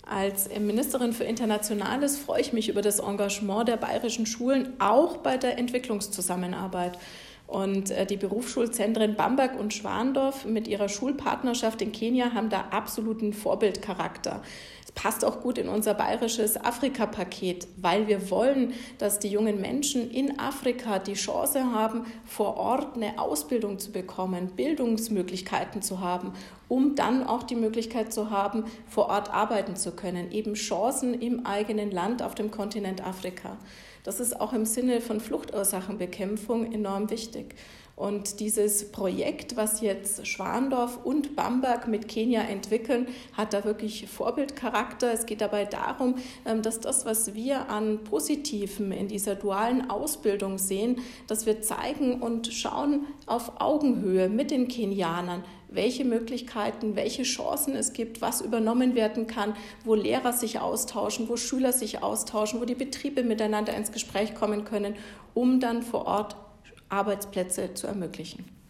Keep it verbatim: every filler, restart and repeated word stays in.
Als Ministerin für Internationales freue ich mich über das Engagement der bayerischen Schulen, auch bei der Entwicklungszusammenarbeit. Und die Berufsschulzentren Bamberg und Schwandorf mit ihrer Schulpartnerschaft in Kenia haben da absoluten Vorbildcharakter. Es passt auch gut in unser bayerisches Afrika-Paket, weil wir wollen, dass die jungen Menschen in Afrika die Chance haben, vor Ort eine Ausbildung zu bekommen, Bildungsmöglichkeiten zu haben, um dann auch die Möglichkeit zu haben, vor Ort arbeiten zu können, eben Chancen im eigenen Land auf dem Kontinent Afrika. Das ist auch im Sinne von Fluchtursachenbekämpfung enorm wichtig. Und dieses Projekt, was jetzt Schwandorf und Bamberg mit Kenia entwickeln, hat da wirklich Vorbildcharakter. Es geht dabei darum, dass das, was wir an Positivem in dieser dualen Ausbildung sehen, dass wir zeigen und schauen auf Augenhöhe mit den Kenianern, welche Möglichkeiten, welche Chancen es gibt, was übernommen werden kann, wo Lehrer sich austauschen, wo Schüler sich austauschen, wo die Betriebe miteinander ins Gespräch kommen können, um dann vor Ort Arbeitsplätze zu ermöglichen.